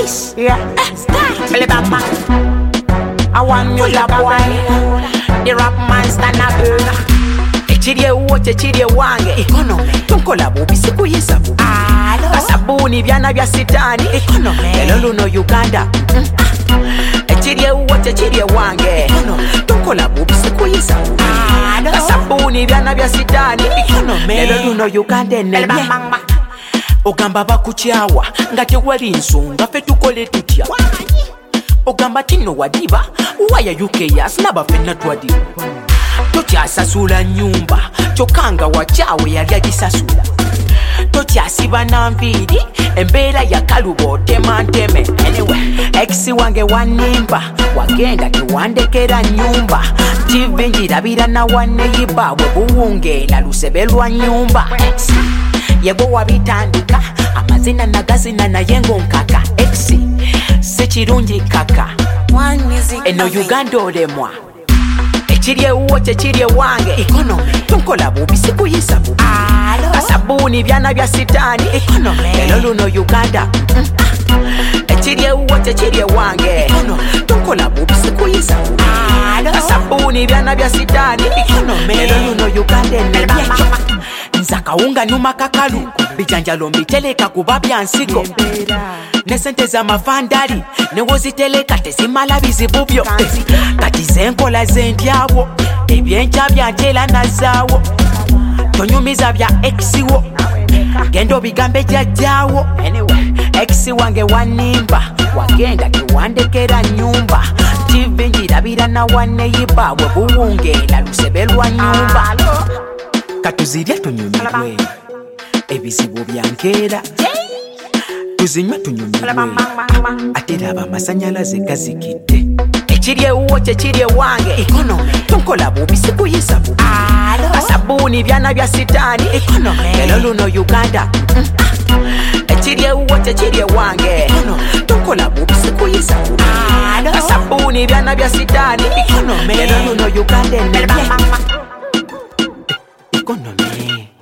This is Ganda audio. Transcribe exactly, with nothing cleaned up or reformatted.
Nice. Yeah. Start. Billy Bamba. I want you la boy. The rap man stand up. Echirie uoche echirie wange. Economy. Tunkola bubi siku yisa bubi. Kasabuni byana bya sitani. Economy. Lelo luno Uganda. Echirie uoche echirie wange. Tunkola bubi siku yisa bubi. Kasabuni byana bya sitani. Economy. Lelo luno Uganda ne. Ogamba bakuchawa ngate wali nsonga fe tukole tutya. Ogamba tino wadiba waya U K yas naba fena twadi. Totya sasula nyumba chokanga wachawe yali agisasula. Totya siba na mvidi embera ya kalubo temanteme. Anyway, ex wange wanimba wagenda kiwandekera nyumba. T V njirabira na waneyiba webuwungela lusebelwa nyumba. Ex yego wabitandika amazina nagazina na yengo nkaka. Ex sechirungi kaka eno Uganda olemwa. Echirie uoche echirie wange. Economy. Tunkola bubi siku yisa bubi. Kasabuni byana bya sitani. Economy. Lelo luno Uganda. Echirie uoche echirie wange. Tunkola bubi siku yisa bubi. Kasabuni byana bya sitani. Economy. Lelo luno Uganda ne. Nzaka unga numa kakalu bijanjalo mbiteleka kuba byansigo nesente za mafandali newoziteleka tezimala bizibubyo kati zenkola zendyabo ebyencha byanjela nazaawo tonyumiza bya exiwo gendo bigambe jajjawo. Anyway, exi wange wanimba wagenda kiwandekera nyumba. T V njirabira na waneyiba webuwungela lusebelwa nyumba. Katuzirya tunyumirwe ebizibu byankera tuzinywa tunyumirwe atera abamasanyalaze gazikidde. Echirie uoche echirie wange. Economy. Tunkola bubi siku yisa bubi. Kasabuni byana bya sitani. Economy. Lelo luno Uganda. Echirie uoche echirie wange. Tunkola bubi siku yisa bubi. Kasabuni byana bya sitani. Economy. Lelo luno Uganda ne. Economy.